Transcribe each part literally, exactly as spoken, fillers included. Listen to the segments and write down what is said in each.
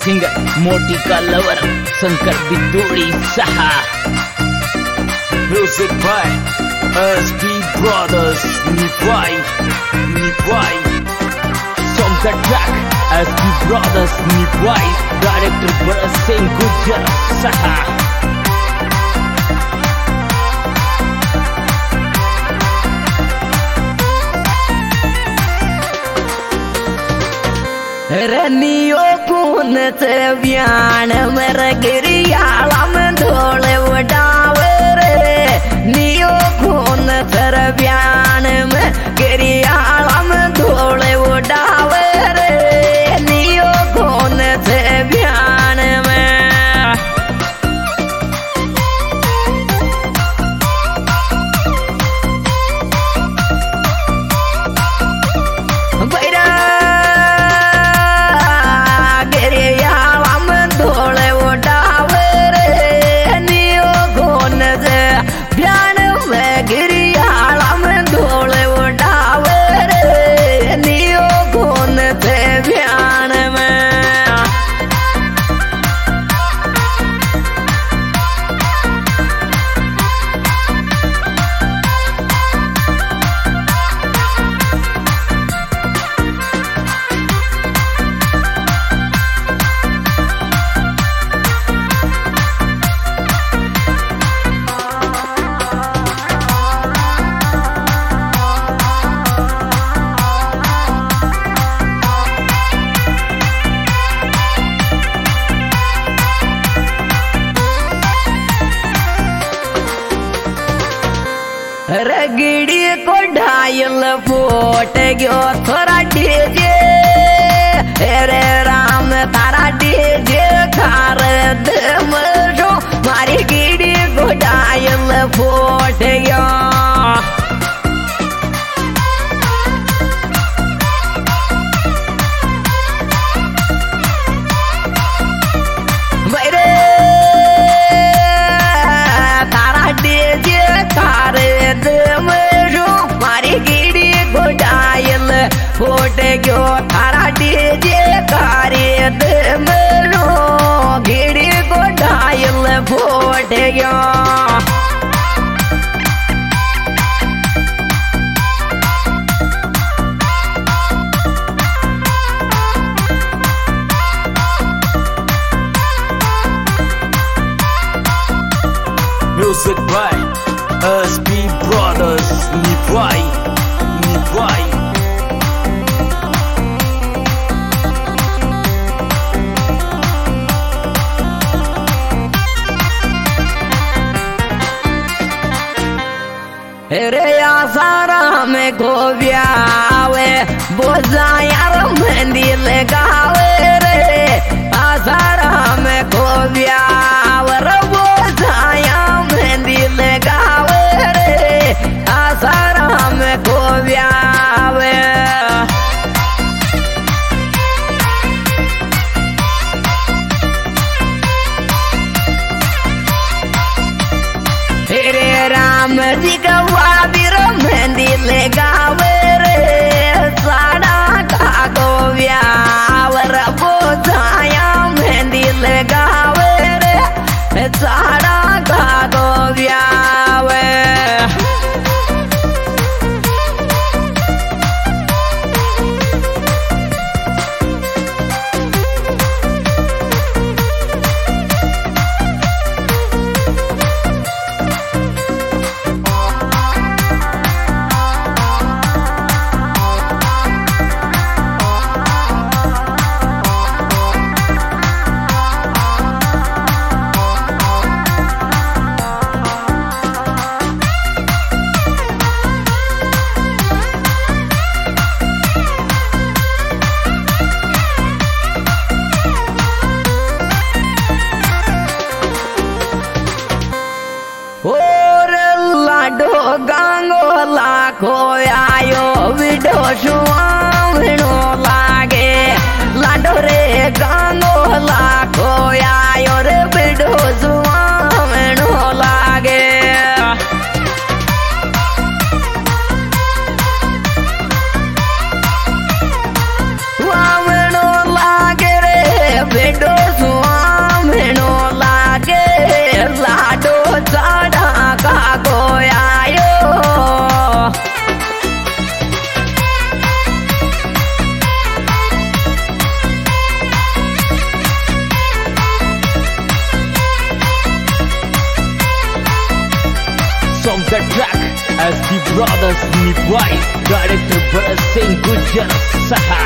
Singer मोटी का lover Shankar Bidhuri सहा Music by S P Brothers Nipai Nipai From the track S P Brothers Nipai Director Bharat Singh Gujjar Saha रनियो कौन से ब्यान मर गिरियाला में धोले उड़ावे रे नियो कौन सर ब्यान में गिरियाला में धोले उड़ावे रे नियो कौन से ब्यान में रगड़ी को ढायल फोट गयो थोड़ा डीजे अरे राम तारा डीजे खार दमरो मारी गिड़ी को ढायल फोट गयो तारा डीजे खार फोट गयो थारा डीजे कारे दमरो गिड़ी को ढायल फोट गयो Music by S P Brothers Nipai Nipai रे आसारा में गोव्यावे बोझा यार मेहंदी लगावे रे आसारा में गोव्यावे रे बोझा यार मेहंदी लगावे रे आसारा में गोव्यावे राम जी का वाबिर मेहंदी लगावे रे साड़ा का गोव्यावर बोझाया मेहंदी लगावे रे साड़ा का गोव्यावे the track S B Brothers Nipwai, director Bharat Singh Gujjar Saha.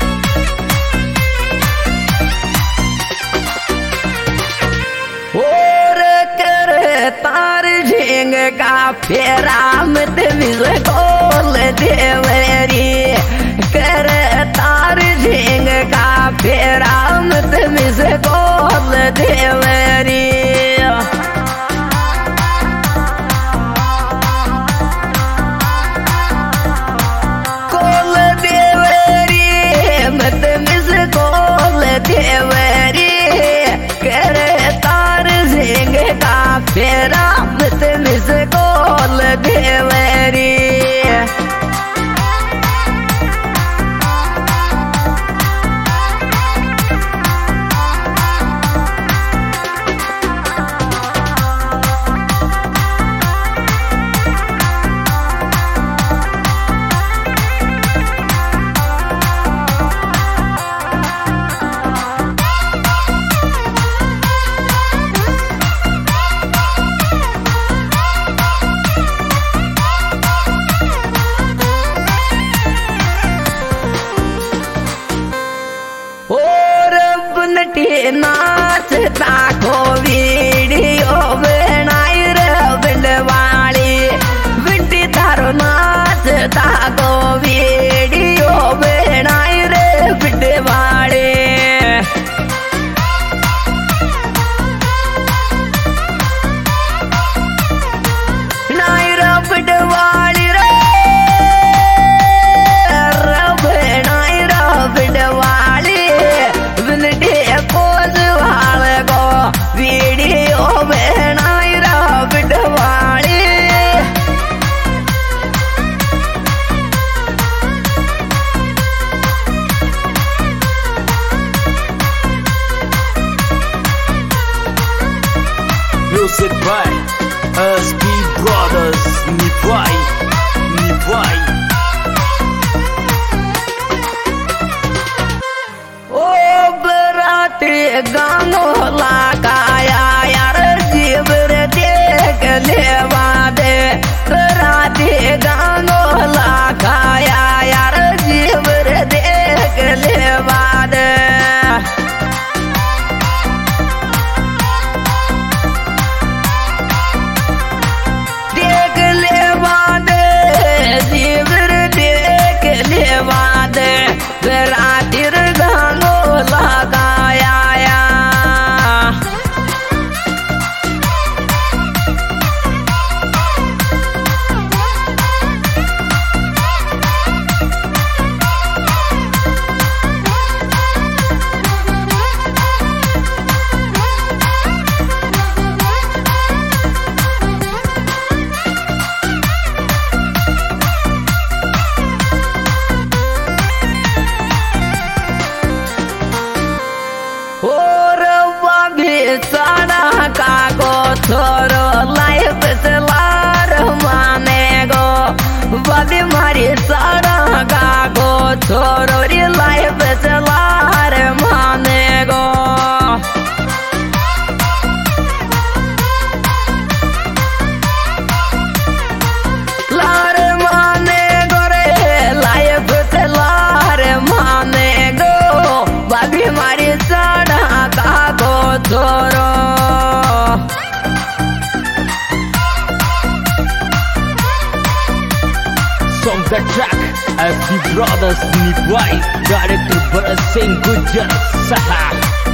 और कर तार झेंग का फेरा मत विजय गोल देवरी कर तार झेंग का फेरा मत विजय गोल देवरी गोल देवरी मत विजय गोल देवरी कर झेंग का फेरा मत मिस गोल देवरी नाचता को वीडियो बनाई रे बिंडवाली बिंडी थारो नाचता को वीडियो बनाई रे बिंडवाली नाई रे बिंडवाली रे रब नाई रे बिंडवाली बिंडी वीडियो बनाई रा बिडवाली Music by S B Brothers Nipwai, Nipwai. गानो लगाया यार जीवर देख लेवा दे राधे गानो लगाया यार जीवर देख लेवा दे देख लेवा दे जीवर देख लेवा दे राधे गानो लगाया साड़ा का गो छोरो लाइफ से लार माने गो बदी मारी साड़ा का गो छोरो री लाइफ से लार माने गो लार माने गो रे लाइफ से लार माने गो बदी मारी साड़ा का गो छोरो From the track S B Brothers Nipwai, director Bharat Singh Gujjar Saha.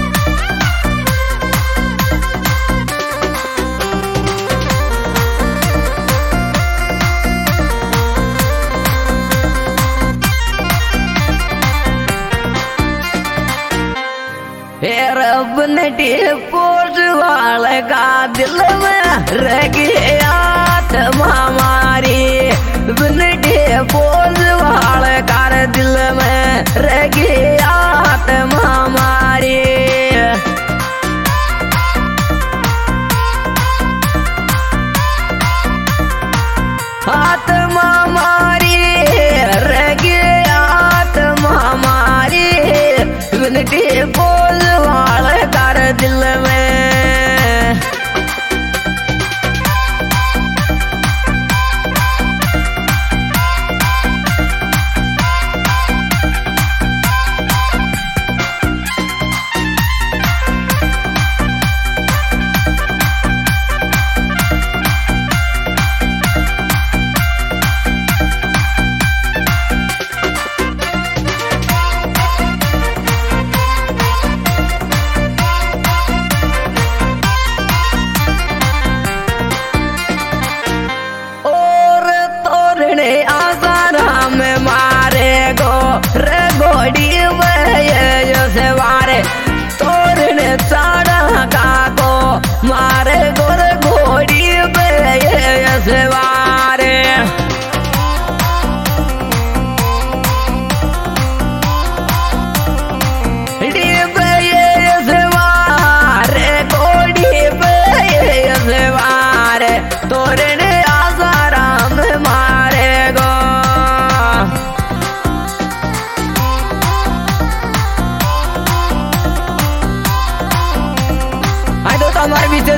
रब नटी पोज वाले का दिल में रह गया हमारी बनटी पोज वाले का दिल में रह गया हमारी आत्मा हमारी रह गया आत्मा हमारी बनटी पोज वाले का दिल में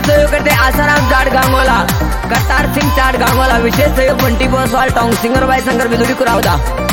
विशेष सहयोग करते आसाराम चाट गांगोला, करतार सिंह चाट गांगोला, विशेष सहयोग बंटी बोसवाल टोंग, सिंगर बाई शंकर बिदुड़ी कुरावदा।